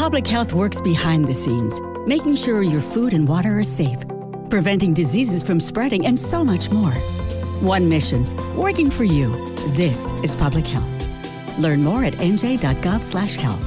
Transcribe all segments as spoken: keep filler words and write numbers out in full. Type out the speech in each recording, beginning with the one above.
Public health works behind the scenes, making sure your food and water are safe, preventing diseases from spreading, and so much more. One mission, working for you. This is public health. Learn more at n j dot gov slash health.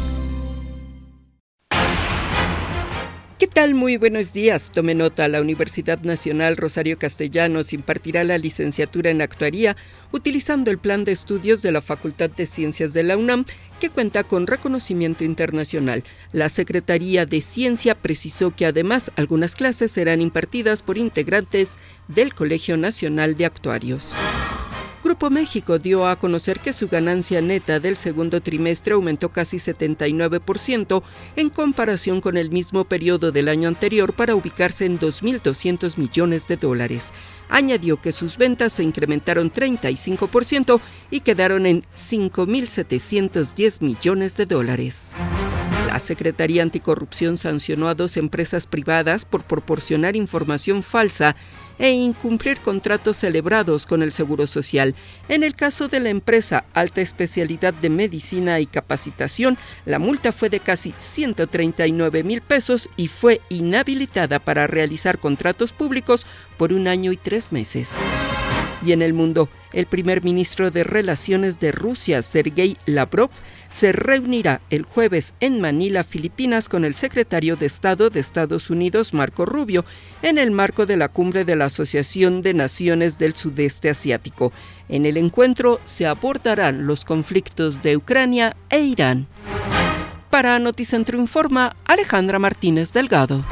¿Qué tal? Muy buenos días. Tome nota, la Universidad Nacional Rosario Castellanos impartirá la licenciatura en actuaría utilizando el plan de estudios de la Facultad de Ciencias de la UNAM, que cuenta con reconocimiento internacional. La Secretaría de Ciencia precisó que además algunas clases serán impartidas por integrantes del Colegio Nacional de Actuarios. Grupo México dio a conocer que su ganancia neta del segundo trimestre aumentó casi setenta y nueve por ciento en comparación con el mismo periodo del año anterior para ubicarse en dos mil doscientos millones de dólares. Añadió que sus ventas se incrementaron treinta y cinco por ciento y quedaron en cinco mil setecientos diez millones de dólares. La Secretaría Anticorrupción sancionó a dos empresas privadas por proporcionar información falsa e incumplir contratos celebrados con el Seguro Social. En el caso de la empresa Alta Especialidad de Medicina y Capacitación, la multa fue de casi ciento treinta y nueve mil pesos y fue inhabilitada para realizar contratos públicos por un año y tres meses. Y en el mundo, el primer ministro de Relaciones de Rusia, Sergei Lavrov, se reunirá el jueves en Manila, Filipinas, con el secretario de Estado de Estados Unidos, Marco Rubio, en el marco de la cumbre de la Asociación de Naciones del Sudeste Asiático. En el encuentro se abordarán los conflictos de Ucrania e Irán. Para Noticentro Informa, Alejandra Martínez Delgado.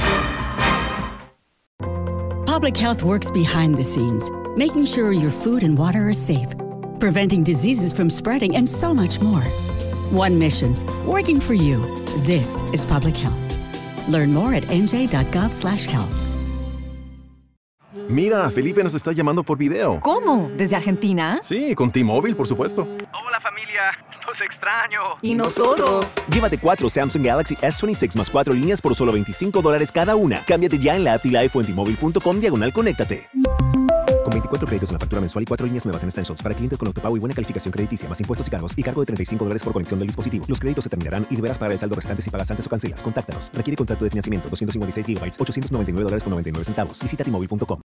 Public health works behind the scenes, making sure your food and water are safe, preventing diseases from spreading, and so much more. One mission, working for you. This is public health. Learn more at n j dot gov slash health. Mira, Felipe nos está llamando por video. ¿Cómo? ¿Desde Argentina? Sí, con T-Mobile, por supuesto. Hola familia, los extraño. ¿Y nosotros? Llévate cuatro Samsung Galaxy S veintiséis más cuatro líneas por solo veinticinco dólares cada una. Cámbiate ya en la app T-Life o en T-Mobile punto com diagonal conéctate. Con veinticuatro créditos en la factura mensual y cuatro líneas nuevas en Essentials para clientes con autopago y buena calificación crediticia, más impuestos y cargos, y cargo de treinta y cinco dólares por conexión del dispositivo. Los créditos se terminarán y deberás pagar el saldo restante si pagas antes o cancelas. Contáctanos. Requiere contrato de financiamiento doscientos cincuenta y seis gigabytes, ochocientos noventa y nueve dólares con noventa y nueve centavos. Visita T Mobile punto com.